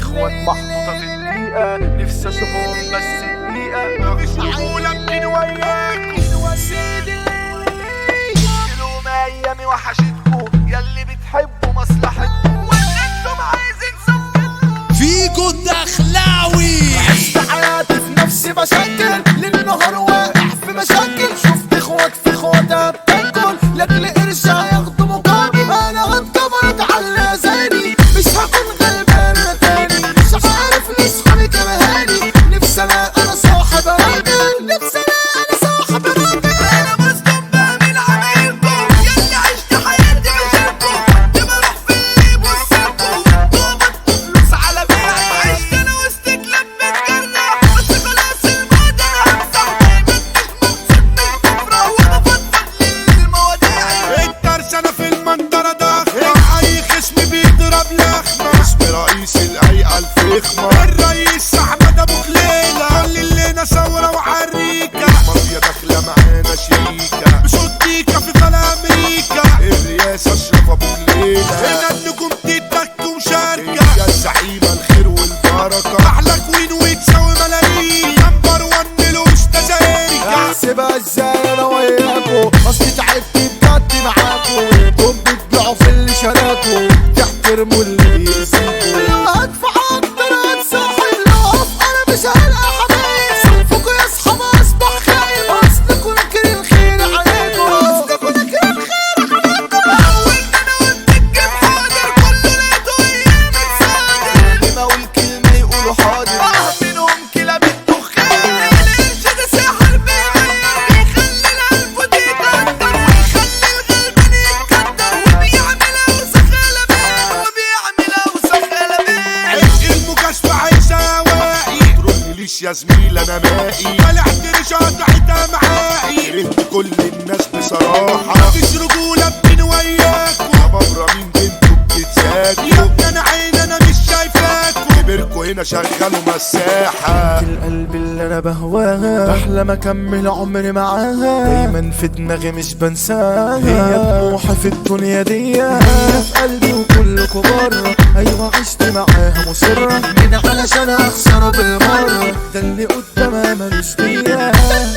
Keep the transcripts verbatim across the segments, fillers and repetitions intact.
اخوات محطوطة في الدقيقة، نفسي اشوفهم بس دقيقة. مفيش رجولة بين وياكم سيدي، شيلوا ما ايامي وحشتكم ياللي بتحبوا مصلحتكم، ولا انتم عايزين صفقتكم فيكو الدخلاوي. عشت حياتي في نفسي بشكل ليل نهار واقع في مشاكل، شفت اخوات في اخواتها بتاكل لاجل قرش هياخدوا مقابل. انا هتكبرت على زاني مش هكون غلبان انا تاني، مش عارف ليه صحابي كرهاني. نفسي انا انا صاحب راجل، نفسي انا انا صاحب راجل. انا مسلم بامن عليكم ياللي عشت حياتي بشاركم، كنت بروح في الليل والسكو ضابط فلوس على بيعي. عشت انا وسطك لما اتجرح بس خلاص الموضة انا همسح. دايما مش مبسوط مش بفرح وانا بفضفض للمواضيع. الترسانة في المنطرة ضخمة، أي خصم بيضرب لخمة. اسم رئيس الهيئة الفخمة الرئيس أحمد أبو خليلة، كل الليلة ثورة وحريكة. المافيا داخلة معانا شريكة، بصوت ديكا في فلا أمريكا. الرئاسة أشرف أبو خليلة، هنا النجوم تتك ومشاركة. يا الزعيمة الخير والبركة، أحلى كوين وتساوي ملايين. نمبر ون ملوش تزايركة. احسبها ازاي انا وياكو، اصلي تعبت بجد معاكو. انتم بتبيعوا في اللي شراكو، تحترموا اللي بيأذيكوا. هدفع اكتر هتساحل لو اقف انا مش هلقى حبايب. صنفكوا يا اصحاب اصبح خايب، اصلكوا نكر الخير عليكو، اصلكوا نكر الخير عليكو. اول ما انا قلت الجيب حاضر كله لقيته ايام اتصادر. اللي ما اقول كلمة يقولوا حاضر، اه منهم كلاب الدخان. القرش ده ساحر بيغير، بيخلي القلب دي يتقدر، ويخلي الغلبان يتكدر، وبيعمل اوسخ قلبان، وبيعمل اوسخ قلبان. عشق المكاشفة عايشة هوائي، تروحليش يا زميل انا مائي. طلعت رشاطة حتة معائي، كرهت كل الناس بصراحة. مفيش رجولة بين وياكم، يا مبرمين انتوا بتتساكوا. يا ابني انا عين انا مش شايفاكوا، كبركوا هنا شغلوا مساحة. القلب اللي انا بهواها، بحلم اكمل عمري معاها، دايما في دماغي مش بنساها. هي طموحي في الدنيا دي، هي في قلبي وكلكوا بره. ايوه عشت معاها مصرة، من علشان اخسر بالمرة. ده اللي قدامها ملوش فيا،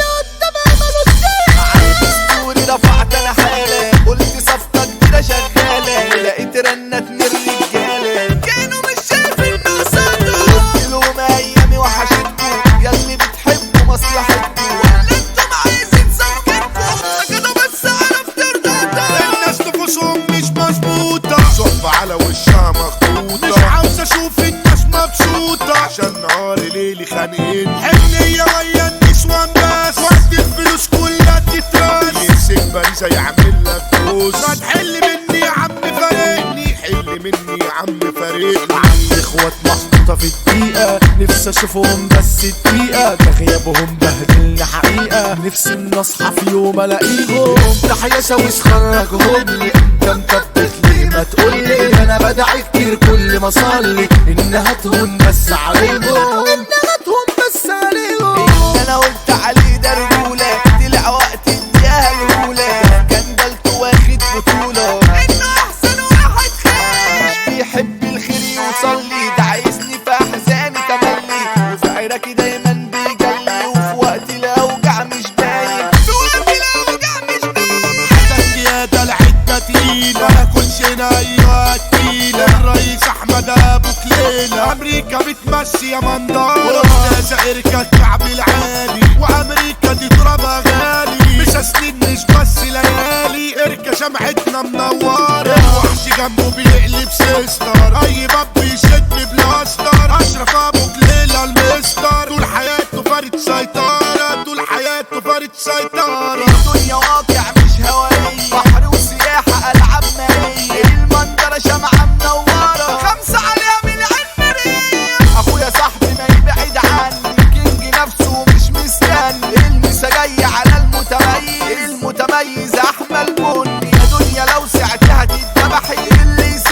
عالدستوري رفعت انا حالة، قلت صفقة كبيرة شغالة. لقيت رنة اتنين رجالة كانوا مش شايفين قصادهم. قلت لهم ايامي وحشتكم ياللي بتحبوا مصلحتكم، ولا انتم عايزين صفقتكم. سكتوا بس عرفت ارضاكم. الناس نفوسهم مش مظبوطة، صحبة على وشها مخطوطة. مش عاوز اشوف الناس مبسوطة، عشان نهاري ليلي خانقين. حنية ويا النسوان بس، وقت الفلوس كلها تتراس. يمسك باريزة يعمل لك فلوس، ما تحل مني يا عم فارقني، حل مني يا عم فارقني. عندي اخوات محطوطة في الدقيقة، نفسي اشوفهم بس دقيقة. ده غيابهم بهدلني حقيقة، نفسي ان اصحى في يوم الاقيهم. تحية شاويش خرجهم لي، انت مثبت لي ما تقولي. انا بدعي كتير كل ما اصلي انها تهون بس عليهم، انها تهون بس عليهم. اللي انا قلت عليه ده رجولة، طلع وقت اديها الاولى. كان بالكو واخد بطولة انه احسن واحد خير، مش بيحب الخير يوصلي. ده عايزني في احزاني تملي، وفي عراكي دايما بيجلي، وفي وقت الاوجع مش باين، في وقت الاوجع مش باين. تنكيادة العدة تقيلة، ما كلش ايوه تقيلة. الرئيس احمد ابو خليلة، امريكا بتمشي يا مندار. استاذة اركا الكعب العالي، وامريكا تضربها غالي. مش سنين مش بس ليالي، اركا شمعتنا منورة. الوحش جنبه بيقلب سيستر، اي باب بيشد بلاستر. اشرف ابو خليلة المستر، طول حياته فارد سيطرة، طول حياته فارد سيطرة. الدنيا واقع مش هوائية، بحر وسياحة ألعاب مائية. المنظرة شمعة منورة، خمسة عليها من العنبرية. أخويا صاحبي ما يبعد عني، كينج نفسه مش مستني. المسا جاي على المتميز، المتميز أحمد بني. يا دنيا لو سعتها تتذبحي، اللي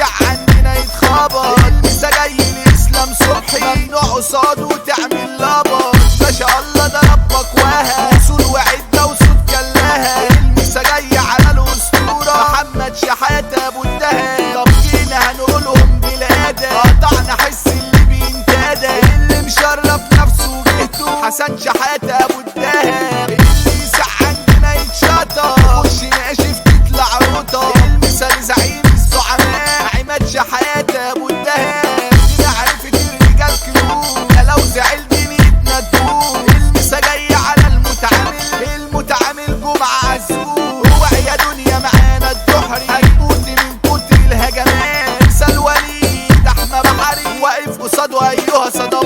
ابو الدهان دي معرفة الرجال كيوت ده لو زعل دي ميتنا تدوم المسا جاي على المتعامل المتعامل جمعة عزوم هو يا دنيا معانا الدحري هيموت من كتر الهجمات سلوى وليد احمى بحري واقف قصاده ايها صدى